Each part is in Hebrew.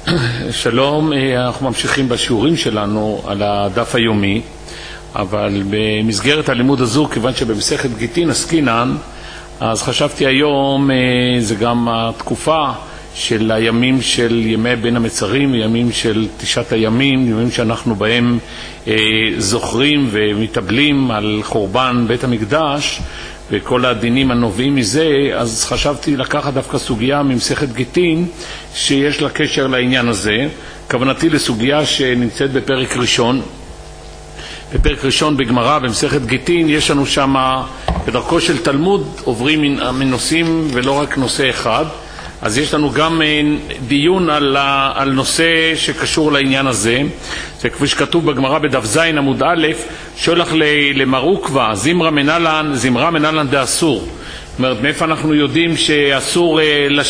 שלום, אנחנו ממשיכים בשיעורים שלנו על הדף היומי, אבל במסגרת הלימוד הזו, כיוון שבמסכת גיטין עסקינן, אז חשבתי היום, זה גם התקופה של הימים של ימי בין המצרים, ימים של תשעת הימים, ימים שאנחנו בהם זוכרים ומתאבלים על חורבן בית המקדש וכל הדינים הנובעים מזה. אז חשבתי לקחת דווקא סוגיה ממסכת גיטין שיש לה קשר לעניין הזה. כוונתי לסוגיה שנמצאת בפרק ראשון. בפרק ראשון בגמרא במסכת גיטין יש לנו שם בדרכו של תלמוד עוברים מנושאים ולא רק נושא אחד. אז יש לנו גם דיון על נושא שקשור לעניין הזה. זה כפי שכתוב בגמרא בדף זין עמוד א', שולח למרוקווה זמרה מנלן דאסור. זאת אומרת, מאיפה אנחנו יודעים שאסור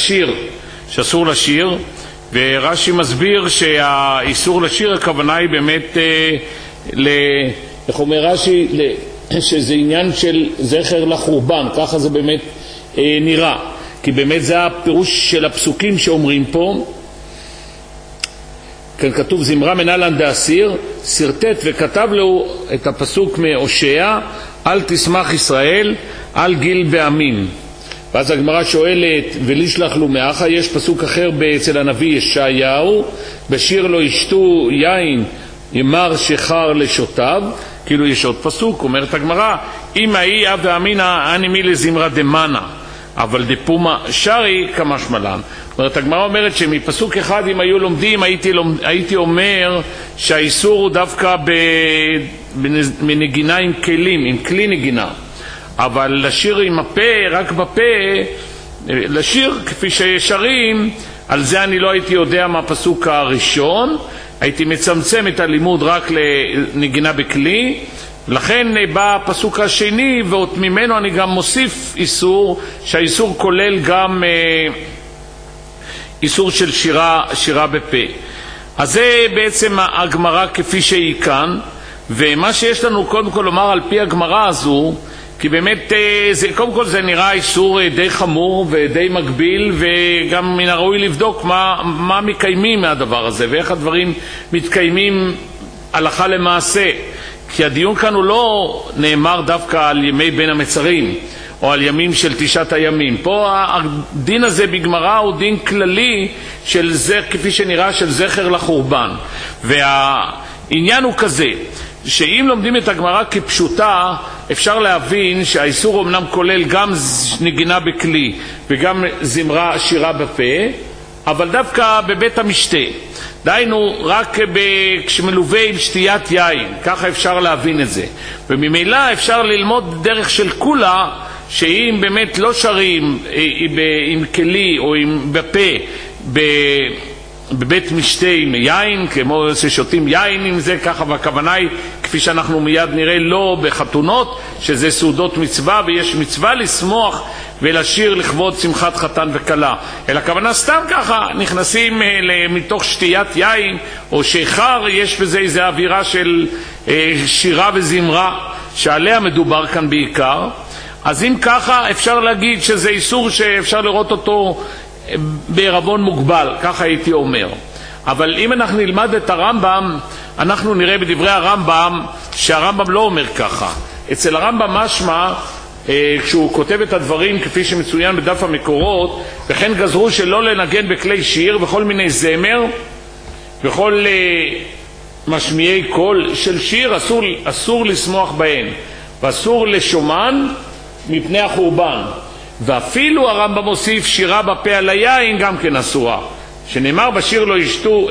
לשיר, ורש"י מסביר שהאיסור לשיר הכוונה היא באמת איך אומר רש"י, שזה עניין של זכר לחורבן, ככה זה באמת נראה. כי באמת זה הפירוש של הפסוקים שאומרים פה. כאן כתוב זמרה מנלן דאסיר, סרטט וכתב לו את הפסוק מהושע, אל תשמח ישראל, על גיל ועמים. ואז הגמרא שואלת, ולישלח לו מאחה. יש פסוק אחר אצל הנביא ישעיהו, בשיר לא ישתו יין, ימר שחר לשותיו. כאילו יש עוד פסוק, אומרת הגמרא, אמא היא אב ואמינא אנימי לזמרה דמנה. אבל דפומה שרי כמשמלן. זאת אומרת, הגמרא אומרת שמפסוק אחד אם היו לומדים, הייתי אומר שהאיסור הוא דווקא בנגינה עם כלים, עם כלי נגינה. אבל לשיר עם הפה, רק בפה, לשיר כפי ששרים, על זה אני לא הייתי יודע מהפסוק הראשון. הייתי מצמצם את הלימוד רק לנגינה בכלי. לכן בא הפסוק השני, ועוד ממנו אני גם מוסיף איסור, שהאיסור כולל גם איסור של שירה בפה. אז זה בעצם הגמרא כפי שהיא כאן, ומה שיש לנו קודם כל לומר על פי הגמרא הזו, כי באמת קודם כל זה נראה איסור די חמור ודי מגביל, וגם מן הראוי לבדוק מה מקיימים מהדבר הזה, ואיך הדברים מתקיימים הלכה למעשה. כי הדיון כאן הוא לא נאמר דווקא על ימי בין המצרים או על ימים של תשעת הימים. פה הדין הזה בגמרא הוא דין כללי של זה, כפי שנראה, של זכר לחורבן. והעניין הוא כזה, שאם לומדים את הגמרא כפשוטה, אפשר להבין שהאיסור אמנם כולל גם נגינה בכלי וגם שירה בפה, אבל דווקא בבית המשתה. דיינו רק כשמלווה עם שתיית יין, ככה אפשר להבין את זה. וממילא אפשר ללמוד דרך של כולה, שאם באמת לא שרים עם כלי או עם בפה בבית משתה עם יין, כמו ששותים יין עם זה, ככה, והכוונה היא, כפי שאנחנו מיד נראה, לא בחתונות, שזה סעודות מצווה, ויש מצווה לשמוח ולשיר לכבוד שמחת חתן וכלה, אלא הכוונה סתם ככה, נכנסים מתוך שתיית יין או שיכר, יש בזה איזו אווירה של שירה וזמרה, שעליה מדובר כאן בעיקר. אז אם ככה, אפשר להגיד שזה איסור שאפשר לראות אותו בערבון מוגבל, ככה הייתי אומר. אבל אם אנחנו נלמד את הרמב"ם, אנחנו נראה בדברי הרמב"ם שהרמב"ם לא אומר ככה. אצל הרמב"ם משמע, כשהוא כותב את הדברים כפי שמצוין בדף המקורות, וכן גזרו שלא לנגן בכלי שיר וכל מיני זמר וכל משמיעי קול של שיר, אסור לשמוח בהן, ואסור לשומן מפני החורבן. ואפילו הרמב"ם מוסיף שירה בפה על היין גם כן אסורה, שנאמר בשיר לא ישתו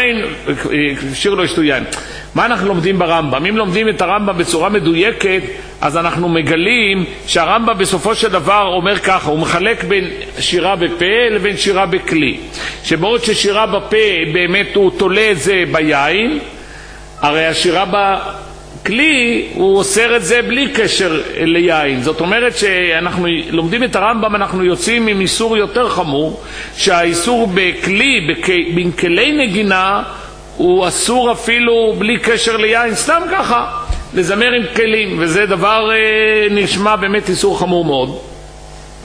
יין. מה אנחנו לומדים ברמב"ם? אם לומדים את הרמב"ם בצורה מדויקת, אז אנחנו מגלים שהרמב"ם בסופו של דבר אומר ככה, הוא מחלק בין שירה בפה לבין שירה בכלי. שבעוד ששירה בפה באמת הוא תולה את זה ביין, הרי השירה בכלי הוא אוסר את זה בלי קשר ליין. זאת אומרת שאנחנו לומדים את הרמב"ם, אנחנו יוצאים עם איסור יותר חמור, שהאיסור בכלי, בין כלי נגינה, הוא אסור אפילו בלי קשר ליין, סתם ככה, לזמר עם כלים, וזה דבר נשמע באמת איסור חמור מאוד.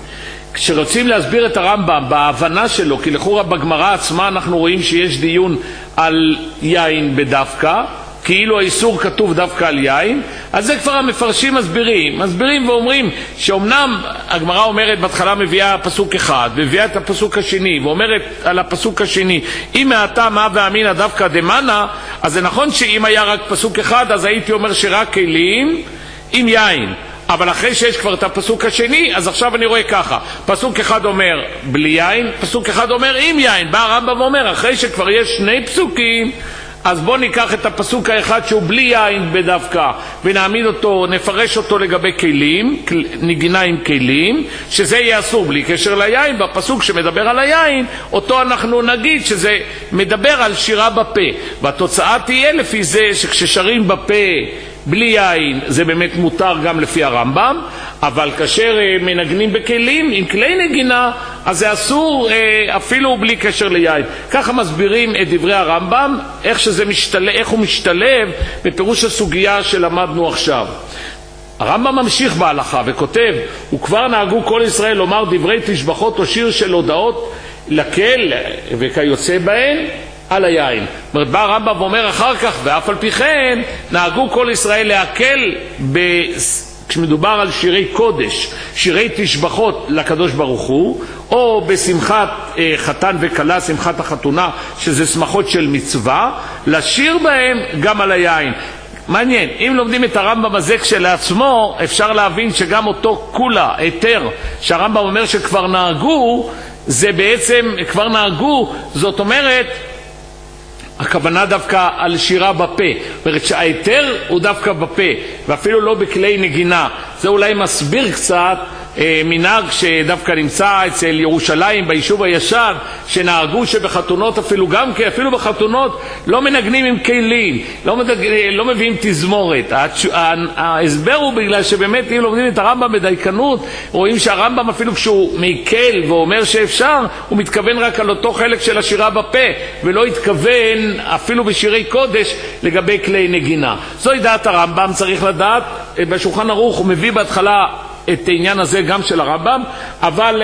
כשרוצים להסביר את הרמב"ם בהבנה שלו, כי לכאורה בגמרא עצמה אנחנו רואים שיש דיון על יין בדווקא, כאילו האיסור כתוב דווקא על יין, אז זה כבר המפרשים מסבירים ואומרים שאומנם הגמרא אומרת, בהתחלה מביאה פסוק אחד, מביאה את הפסוק השני, ואומרת על הפסוק השני, אם מעתה מה ואמינא דווקא דמנה, אז זה נכון שאם היה רק פסוק אחד, אז הייתי אומר שרק כלים עם יין. אבל אחרי שיש כבר את הפסוק השני, אז עכשיו אני רואה ככה, פסוק אחד אומר בלי יין, פסוק אחד אומר עם יין. בא הרמב"ם ואומר, אחרי שכבר יש שני פסוקים, אז בוא ניקח את הפסוק האחד שהוא בלי יין בדווקא, ונעמיד אותו, נפרש אותו לגבי כלים, נגינה עם כלים, שזה יהיה אסור בלי קשר ליין. בפסוק שמדבר על היין, אותו אנחנו נגיד שזה מדבר על שירה בפה, והתוצאה תהיה לפי זה שכששרים בפה בלי יין זה באמת מותר גם לפי הרמב"ם, אבל כאשר מנגנים בכלים עם כלי נגינה אז זה אסור אפילו בלי קשר ליין. ככה מסבירים את דברי הרמב"ם, איך הוא משתלב בפירוש הסוגיה שלמדנו עכשיו. הרמב"ם ממשיך בהלכה וכותב, וכבר נהגו כל ישראל לומר דברי תשבחות או שיר של הודעות לקהל וכיוצא בהן על היין. אומרת, בא הרמב"ם ואומר אחר כך, ואף על פי כן נהגו כל ישראל להקל כשמדובר על שירי קודש, שירי תשבחות לקדוש ברוך הוא, או בשמחת חתן וכלה, שמחת החתונה, שזה שמחות של מצווה, לשיר בהם גם על היין. מעניין, אם לומדים את הרמב"ם הזה כשלעצמו, אפשר להבין שגם אותו כולה, היתר, שהרמב"ם אומר שכבר נהגו, זה בעצם, כבר נהגו, זאת אומרת, הכוונה דווקא על שירה בפה. זאת אומרת שההיתר הוא דווקא בפה, ואפילו לא בכלי נגינה. זה אולי מסביר קצת מנהג שדווקא נמצא אצל ירושלים ביישוב הישן, שנהגו שבחתונות אפילו בחתונות לא מנגנים עם כלים, לא מביאים תזמורת. ההסבר הוא בגלל שבאמת אם לומדים את הרמב"ם בדייקנות, רואים שהרמב"ם אפילו כשהוא מקל ואומר שאפשר, הוא מתכוון רק על אותו חלק של השירה בפה, ולא התכוון אפילו בשירי קודש לגבי כלי נגינה. זוהי דעת הרמב"ם, צריך לדעת. בשולחן ערוך הוא מביא בהתחלה את העניין הזה גם של הרמב"ם, אבל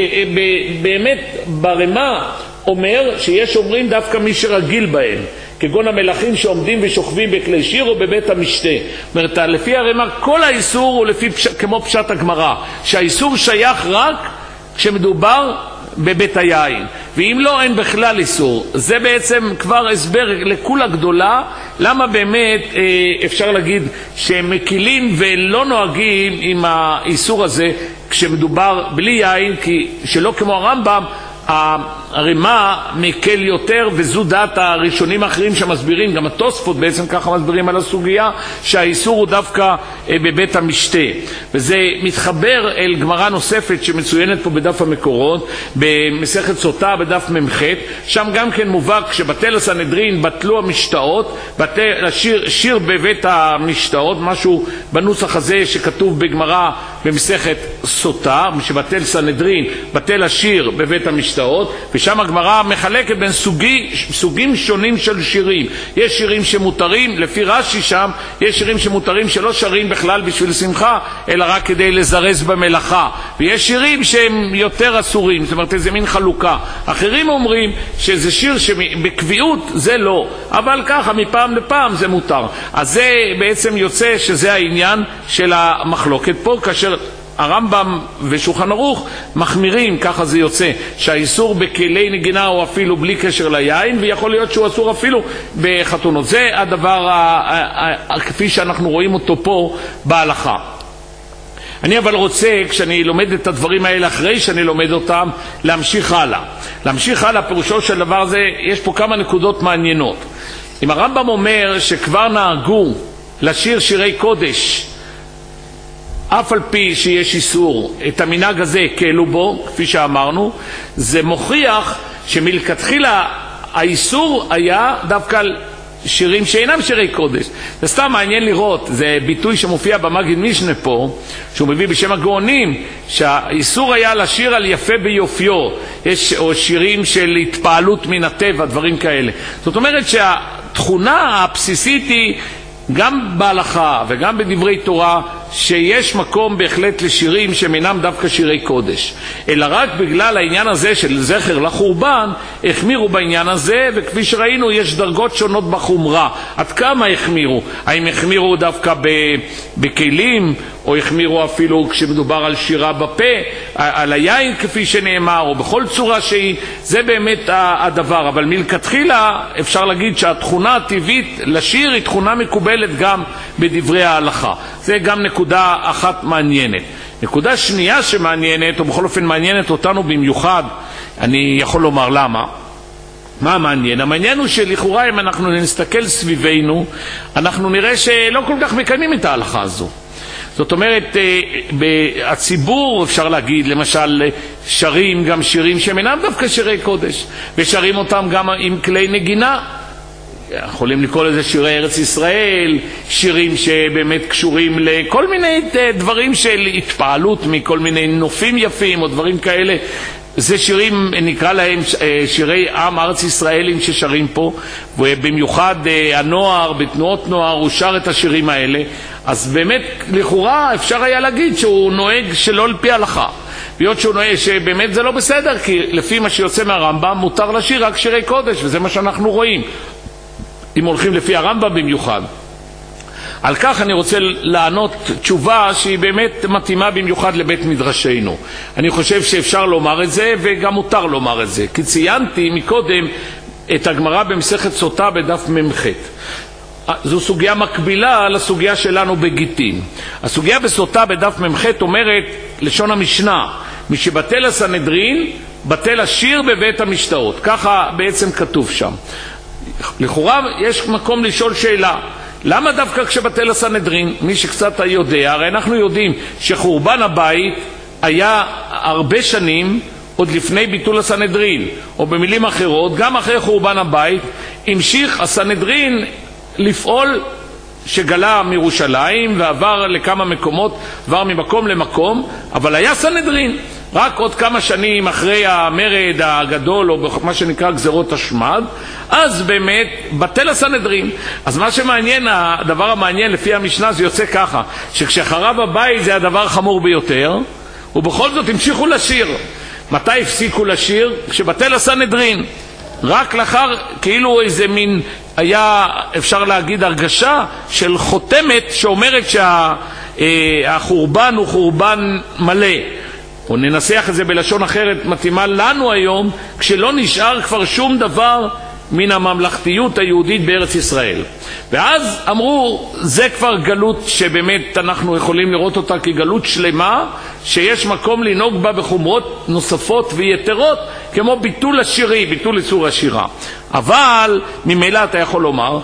באמת ברמה אומר שיש אומרים דווקא מי שרגיל בהם, כגון המלכים שעומדים ושוכבים בכלי שיר או בבית המשתה. זאת אומרת, לפי הרמה כל האיסור הוא כמו פשט הגמרא, שהאיסור שייך רק כשמדובר בבית היין, ואם לא, אין בכלל איסור. זה בעצם כבר הסבר לכולה גדולה למה באמת אפשר להגיד שהם מקילים ולא נוהגים עם האיסור הזה כשמדובר בלי יין, כי שלא כמו הרמב"ם הרמה מקל יותר, וזו דעת הראשונים האחרים שמסבירים, גם התוספות בעצם ככה מסבירים על הסוגיה שהאיסור הוא דווקא בבית המשתה. וזה מתחבר אל גמרא נוספת שמצוינת פה בדף המקורות במסכת סוטה בדף ממ"ח, שם גם כן מובא כשבטל הסנהדרין בטלו המשתאות, שיר בבית המשתאות, משהו בנוסח הזה שכתוב בגמרא במסכת סוטה, שבטל סנהדרין בטל השיר בבית המשתאות, ושם הגמרא מחלקת בין סוגים שונים של שירים. יש שירים שמותרים, לפי רש"י שם, יש שירים שמותרים שלא שרים בכלל בשביל שמחה, אלא רק כדי לזרז במלאכה. ויש שירים שהם יותר אסורים, זאת אומרת, איזה מין חלוקה. אחרים אומרים שזה שיר שבקביעות זה לא, אבל ככה מפעם לפעם זה מותר. אז זה בעצם יוצא שזה העניין של המחלוקת פה, כאשר הרמב"ם ושולחן ערוך מחמירים, ככה זה יוצא, שהאיסור בכלי נגינה הוא אפילו בלי קשר ליין, ויכול להיות שהוא אסור אפילו בחתונות. זה הדבר כפי שאנחנו רואים אותו פה בהלכה. אני אבל רוצה, כשאני לומד את הדברים האלה, אחרי שאני לומד אותם, להמשיך הלאה. להמשיך הלאה, פירושו של דבר זה, יש פה כמה נקודות מעניינות. אם הרמב"ם אומר שכבר נהגו לשיר שירי קודש, אף על פי שיש איסור, את המנהג הזה הקלו בו, כפי שאמרנו, זה מוכיח שמלכתחילה האיסור היה דווקא על שירים שאינם שירי קודש. זה סתם מעניין לראות, זה ביטוי שמופיע במגיד משנה פה, שהוא מביא בשם הגאונים, שהאיסור היה לשיר על יפה ביופיו, או שירים של התפעלות מן הטבע, דברים כאלה. זאת אומרת שהתכונה הבסיסית היא, גם בהלכה וגם בדברי תורה, שיש מקום בהחלט לשירים שהם אינם דווקא שירי קודש, אלא רק בגלל העניין הזה של זכר לחורבן החמירו בעניין הזה, וכפי שראינו יש דרגות שונות בחומרה. עד כמה החמירו? האם החמירו דווקא בכלים, או החמירו אפילו כשמדובר על שירה בפה, על היין כפי שנאמר, או בכל צורה שהיא? זה באמת הדבר. אבל מלכתחילה אפשר להגיד שהתכונה הטבעית לשיר היא תכונה מקובלת גם בדברי ההלכה. זה גם נקודה אחת מעניינת. נקודה שנייה שמעניינת, או בכל אופן מעניינת אותנו במיוחד, אני יכול לומר למה. מה מעניין? המעניין הוא שלכאורה אם אנחנו נסתכל סביבנו, אנחנו נראה שלא כל כך מקיימים את ההלכה הזו. זאת אומרת, הציבור, אפשר להגיד, למשל, שרים גם שירים שהם אינם דווקא שירי קודש, ושרים אותם גם עם כלי נגינה. יכולים לקרוא לזה שירי ארץ ישראל, שירים שבאמת קשורים לכל מיני דברים של התפעלות מכל מיני נופים יפים או דברים כאלה. זה שירים, נקרא להם שירי עם ארץ ישראלים ששרים פה, ובמיוחד הנוער, בתנועות נוער, הוא שר את השירים האלה. אז באמת, לכאורה אפשר היה להגיד שהוא נוהג שלא על פי הלכה. להיות שהוא נוהג שבאמת זה לא בסדר, כי לפי מה שיוצא מהרמב"ם מותר לשיר רק שירי קודש, וזה מה שאנחנו רואים. אם הולכים לפי הרמב"ם במיוחד. על כך אני רוצה לענות תשובה שהיא באמת מתאימה במיוחד לבית מדרשנו. אני חושב שאפשר לומר את זה וגם מותר לומר את זה, כי ציינתי מקודם את הגמרא במסכת סוטה בדף ממ"ח. זו סוגיה מקבילה לסוגיה שלנו בגיטין. הסוגיה בסוטה בדף ממ"ח אומרת, לשון המשנה, משבטל הסנהדרין בטל השיר בבית המשתאות. ככה בעצם כתוב שם. לכאורה יש מקום לשאול שאלה, למה דווקא כשבטל הסנהדרין? מי שקצת יודע, הרי אנחנו יודעים שחורבן הבית היה הרבה שנים עוד לפני ביטול הסנהדרין, או במילים אחרות, גם אחרי חורבן הבית המשיך הסנהדרין לפעול, שגלה מירושלים ועבר לכמה מקומות, עבר ממקום למקום, אבל היה סנהדרין. רק עוד כמה שנים אחרי המרד הגדול, או מה שנקרא גזרות השמד, אז באמת בטל הסנהדרין. אז מה שמעניין, הדבר המעניין לפי המשנה, זה יוצא ככה, שכשחרב הבית זה הדבר חמור ביותר, ובכל זאת המשיכו לשיר. מתי הפסיקו לשיר? כשבטל הסנהדרין. רק לאחר כאילו איזה מין, היה אפשר להגיד הרגשה של חותמת שאומרת שהחורבן הוא חורבן מלא. או ננסח את זה בלשון אחרת מתאימה לנו היום, כשלא נשאר כבר שום דבר מן הממלכתיות היהודית בארץ ישראל. ואז אמרו, זה כבר גלות שבאמת אנחנו יכולים לראות אותה כגלות שלמה, שיש מקום לנהוג בה בחומרות נוספות ויתרות, כמו ביטול השירי, ביטול איסור השירה. אבל ממילא אתה יכול לומר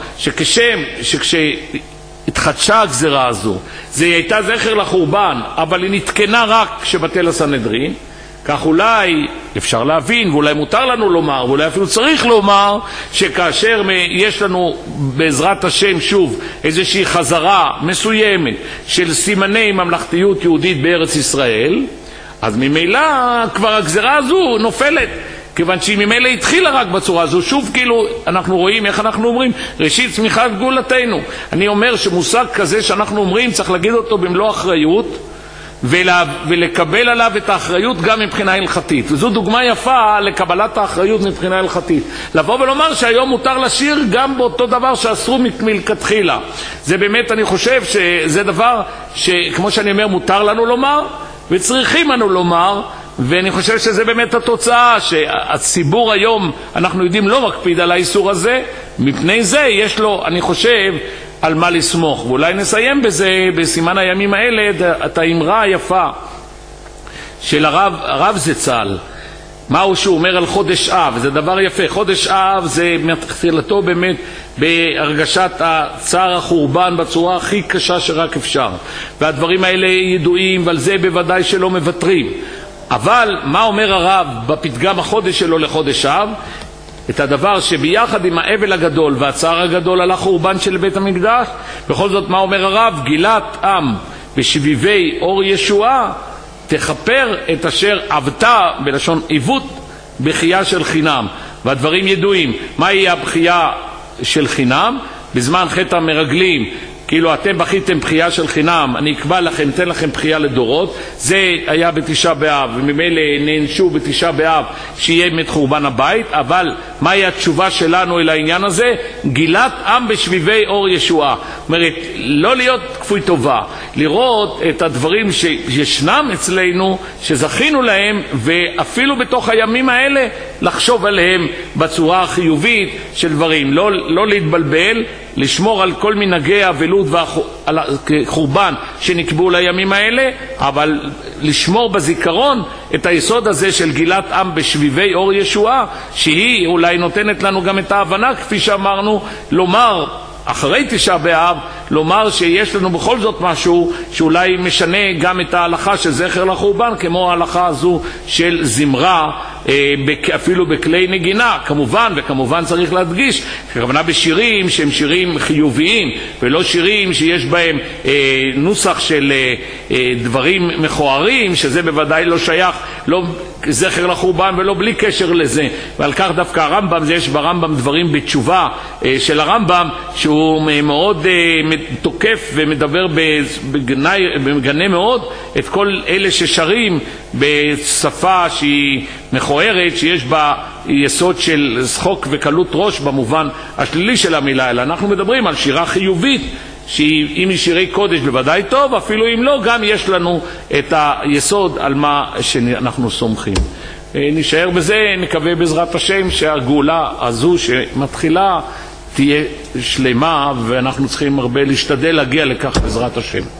התחדשה הגזרה הזו, זה הייתה זכר לחורבן, אבל היא נתקנה רק כשבטל הסנהדרין. כך אולי אפשר להבין, ואולי מותר לנו לומר, ואולי אפילו צריך לומר, שכאשר יש לנו בעזרת השם שוב איזושהי חזרה מסוימת של סימני ממלכתיות יהודית בארץ ישראל, אז ממילא כבר הגזרה הזו נופלת, כיוון שהיא ממילא התחילה רק בצורה הזו. שוב כאילו אנחנו רואים איך אנחנו אומרים ראשית צמיחת גאולתנו. אני אומר שמושג כזה שאנחנו אומרים צריך להגיד אותו במלוא אחריות, ולקבל עליו את האחריות גם מבחינה הלכתית. וזו דוגמה יפה לקבלת האחריות מבחינה הלכתית. לבוא ולומר שהיום מותר לשיר גם באותו דבר שאסרו מלכתחילה. זה באמת, אני חושב שזה דבר שכמו שאני אומר מותר לנו לומר וצריכים לנו לומר, ואני חושב שזה באמת התוצאה, שהציבור היום אנחנו יודעים לא מקפיד על האיסור הזה, מפני זה יש לו, אני חושב, על מה לסמוך. ואולי נסיים בזה, בסימן הימים האלה, את האמרה היפה של הרב זצ"ל. מהו שהוא אומר על חודש אב? זה דבר יפה. חודש אב זה מתחילתו באמת בהרגשת הצער החורבן בצורה הכי קשה שרק אפשר. והדברים האלה ידועים, ועל זה בוודאי שלא מבטרים. אבל מה אומר הרב בפתגם החודש שלו לחודש אב? את הדבר שביחד עם האבל הגדול והצער הגדול על החורבן של בית המקדש, בכל זאת מה אומר הרב? גילת עם בשביבי אור ישועה תכפר את אשר עבתה, בלשון עיוות, בחייה של חינם. והדברים ידועים. מהי הבחייה של חינם? בזמן חטא המרגלים כאילו אתם בכיתם בחייה של חינם, אני אקבע לכם, אתן לכם בחייה לדורות. זה היה בתשעה באב, וממילא נענשו בתשעה באב שיהיה מת חורבן הבית. אבל מהי התשובה שלנו אל העניין הזה? גילת עם בשביבי אור ישועה. זאת אומרת, לא להיות כפוי טובה, לראות את הדברים שישנם אצלנו, שזכינו להם, ואפילו בתוך הימים האלה לחשוב עליהם בצורה החיובית של דברים. לא להתבלבל, לשמור על כל מנהגי האבלות והחורבן שנקבעו לימים האלה, אבל לשמור בזיכרון את היסוד הזה של גילת עם בשביבי אור ישועה, שהיא אולי נותנת לנו גם את ההבנה, כפי שאמרנו, לומר אחרי תשעה באב, לומר שיש לנו בכל זאת משהו שאולי משנה גם את ההלכה של זכר לחורבן, כמו ההלכה הזו של זמרה, אפילו בכלי נגינה, כמובן, וכמובן צריך להדגיש, הכוונה בשירים שהם שירים חיוביים, ולא שירים שיש בהם נוסח של דברים מכוערים, שזה בוודאי לא שייך, לא זכר לחורבן ולא בלי קשר לזה. ועל כך דווקא הרמב"ם, יש ברמב"ם דברים בתשובה של הרמב"ם, שהוא מאוד תוקף ומדבר ומגנה מאוד את כל אלה ששרים בשפה שהיא מכוערת, שיש בה יסוד של שחוק וקלות ראש במובן השלילי של המילה, אלא אנחנו מדברים על שירה חיובית, שאם היא שירי קודש בוודאי טוב, אפילו אם לא, גם יש לנו את היסוד על מה שאנחנו סומכים. נשאר בזה, נקווה בעזרת השם שהגאולה הזו שמתחילה תהיה שלמה, ואנחנו צריכים הרבה להשתדל להגיע לכך בעזרת השם.